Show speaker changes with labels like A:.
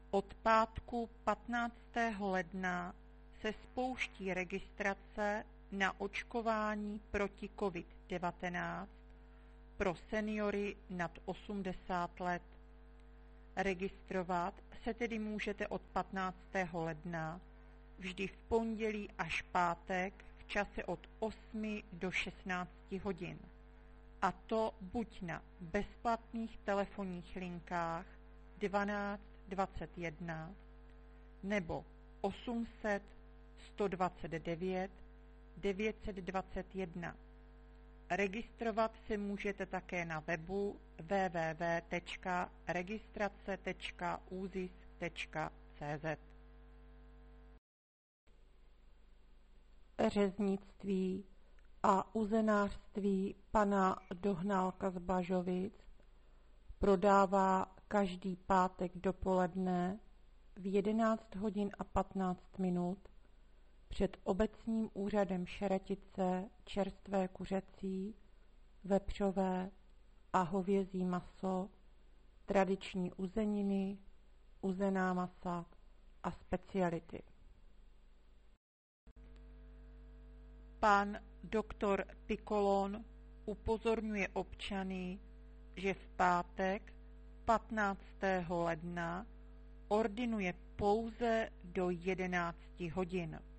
A: Od pátku 15. ledna se spouští registrace na očkování proti COVID-19 pro seniory nad 80 let. Registrovat se tedy můžete od 15. ledna vždy v pondělí až pátek v čase od 8 do 16 hodin. A to buď na bezplatných telefonních linkách 12 21 nebo 800 129 921. Registrovat se můžete také na webu www.registrace.uzis.cz. Řeznictví a uzenářství pana Dohnálka z Bažovic prodává každý pátek dopoledne v 11 hodin a 15 minut před obecním úřadem Šeretice čerstvé kuřecí, vepřové a hovězí maso, tradiční uzeniny, uzená masa a speciality. Pan doktor Pikolon upozorňuje občany, že v pátek 15. ledna ordinuje pouze do 11 hodin.